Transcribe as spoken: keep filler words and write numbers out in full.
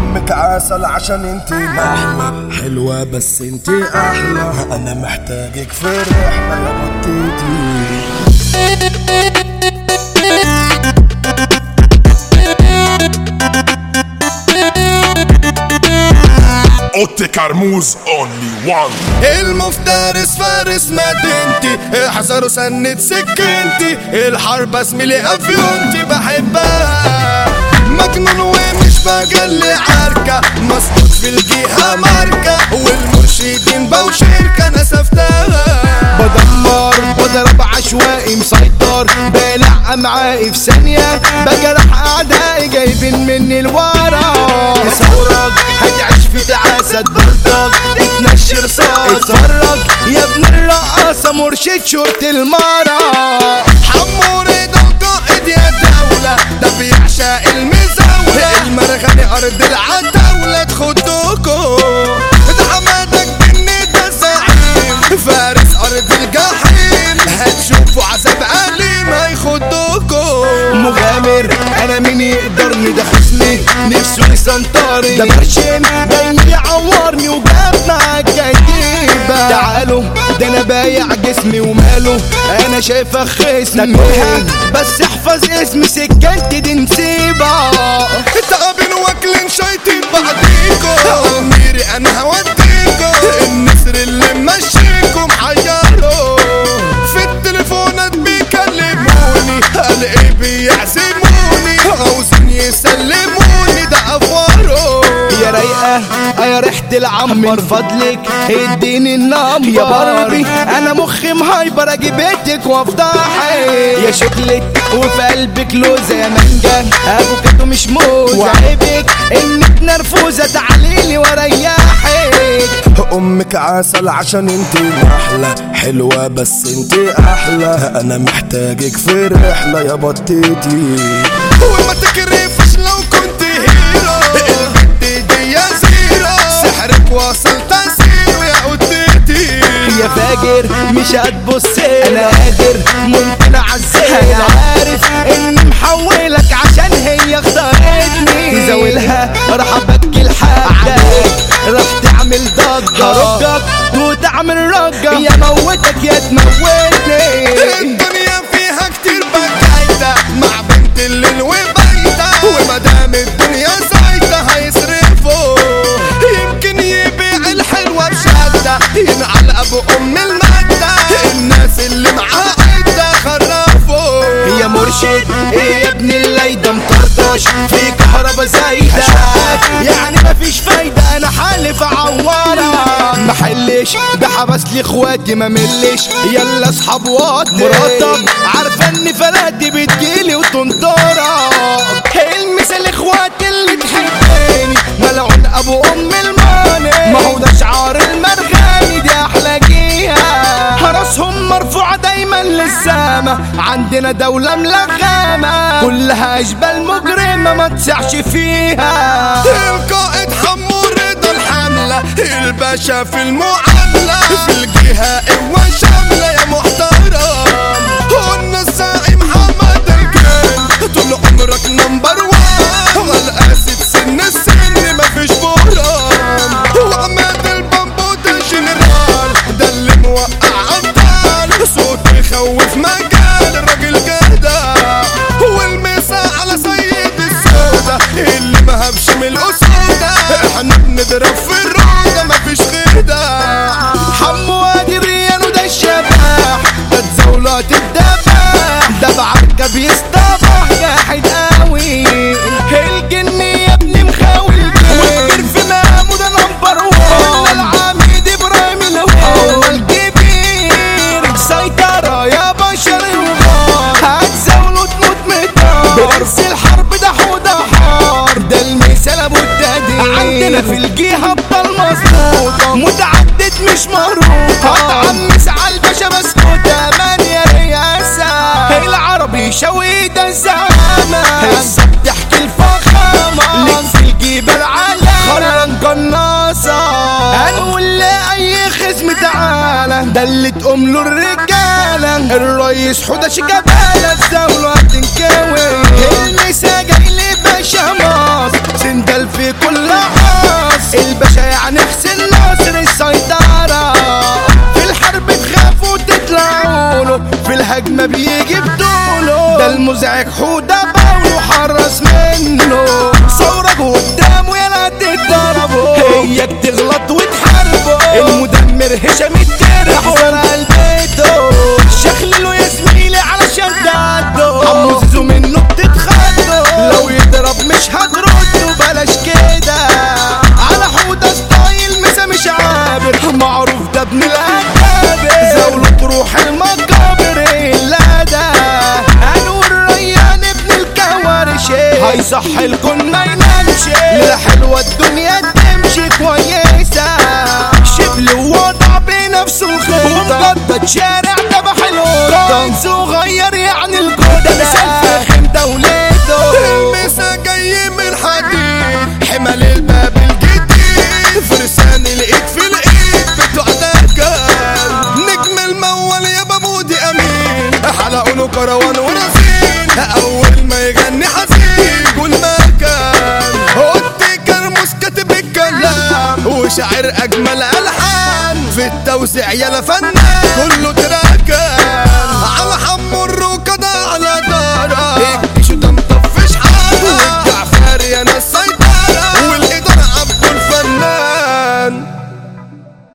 امك عسل عشان انتي محلى حلوة بس انتي احلى. انا محتاجك في رحلة يا بطيتي. اوتي كرموز اونلي وان. المفترس فارس مدينتي، حذروا سنة سكنتي، الحرب اسمي افيونتي بحبها. مجنون ومش بجلي عركة، مسقط في الجهة ماركة، والمرشدين بوشركة نسفتها. بدمر بضرب عشوائي مسيطر، بلع امعائي في ثانية، بجرح اعدائي جايبين مني الورا. ثورك هتعيش في تعاسة بلطج، اتنشر صوت اتفرج يا ابن الرقاصة مرشد شرطة المرة. حمو رضا قائد يا دولة، ده بيعشق المزاولة، المرغني ارض العتاولة تخدوكو. ده حمادك جني ده زعيم، فارس ارض الجحيم، هتشوفوا عذاب أليم هيخدوكو. مغامر انا مين يقدرني، ده خصمي نفسه يسنطرني، ده برشم جاي يعورني وجاب معاك كتيبة. تعالوا ده انا بايع جسمي وماله، انا شايفك خصمي بس احفظ اسمي، سكنتي دي نسيبة. تعبين واكلين شايطين بعديكو، اميري انا هوديكو، النسر اللي ممشيكم حيروا. في التليفونات بيكلموني، الاقي بيعزموني، عاوزين يسلموني، ده افوارو. يا رايقة يا ريحة العنبر من فضلك اديني النمبر. يا باربي انا مخي مهايبر اجيبتك وافضحك، يا شكلك وفي قلبك لوزة يا مانجا، افوكاتو مش موزة، وعيبك انك نرفوزة، تعاليلي واريحك. امك عسل عشان انتي محلى حلوة بس انتي احلى. انا محتاجك في رحلة يا بطيتي، وما تكرفش لو كنت هيرو، البت دي يا زيرو، سحرك وصل تسير يا قدتي. يا فاجر مش هتبصي انا قادر ممكن اعزيها، انا عارف اني محولك عشان هي اختارتني. تزاولها راح ابكي الحاجة، راح تعمل ضجة، هرجك وتعمل رجة، يا موتك يا تموتني. الدنيا فيها كتير بكايدة مع بنت الليل وبايدة، ومدام الدنيا زايدة هيصرفوا، يمكن يبيع الحلوة بشدة، ينعل ابو ام المادة، الناس اللي معاه عدة خرفوا. يا مرشد ايه يا ابن الليدة مطرطش في كهربا زايدة، يعني مفيش فايدة انا حالف اعورك. محلش ده حبس لي اخواتي ما ملش، يلا اصحاب وقت مراتك عارفة ان فلاتي بتجيلي وتنطرك. المثال اخواتي اللي تحبني ملعون ابو ام الماني، ما هو ده شعار المرغني دي احلى جيها، راسهم مرفوعة دايما للسما، عندنا دولة ملغمة كلها اشبال مجرمة ما تسعش فيها. القائد حمو رضا الحملة، الباشا في المعاملة، في الجهة قوة شاملة يا محترم. قلنا الزعيم محمد الجن، طول عمرك نمبر وان، والقاسي سن السن مفيش برام، وعماد البامبو ده جنرال، ده اللي موقع عطال، صوت يخوف مجال الراجل جدع، والمسا على سيد السودة اللي مهبش من الأسودة، احنا بنضرب في الرودة مفيش غدا. حمو وادي الريان وده الشبح، ده تزاولات الدبح، ده بعركة بيصطبح جاحد قوي. الجني يا ابني مخاوي والكبير في مقامه ده نمبر وان، العميد ابراهيم الهوى الكبير، سيطرة يا بشر الغار، هتزاولوا تموت مطار، بأرض الحرب ده حوده حار، ده المثال ابو التهديد، عندنا في الجهة بطل مظبوطة، متعدد مش مهروطة، هتعمس عالباشا مسكوتة من يا رياسة، العربي شوي ده الزعامة، هسه بتحكي الفخامة، لك في الجبال علامة خران قناصة، هنقول لأي خصم تعالى، ده اللي تقوم له الرجالة، الرئيس حدش جبالة تزاوله هتنكوي، المسا جاي لي باشا مصر. سندل في كل عصر، الباشا يعني حسين ناصر السيطرة، في الحرب تخافوا تطلعوا له، في الهجمة بيجي بطوله، ده المزعج حودة باولو حرص منه، ثورك قدامه يلا تتضربوا، هيك تغلط وتحاربه، المدمر هشام التربو احذر قلبته، شخلله يا زميلي علشان تعدوا، عمو زيزو منه بتتخضوا، لو يضرب مش هتردوا بلاش كده، على حودة ستايل مسا مش عابر، معروف ده ابن الأكابر، زاوله تروح المقابر إلا ده، أنور ريان ابن الكوارشي، هيصحي الكون ما ينامش، لا حلوة الدنيا تمشي كويسة، شبل ووضع بنفسه الخطة، ومجدد شارع تبع الوطن، صغير يعني الجودة، مثال فاهم دولته، المسا جاي من حديد، حمل الباب الجديد، فرسان الايد في الايد بتوع دكان، نجم المول يا بابودي امين، حلقوا له كروان ورزين، اول ما يغني حزين كل مكان، اوتي كرموس كاتب الكلام، وشاعر اجمل الحان، في التوزيع يلا فنان كله تراك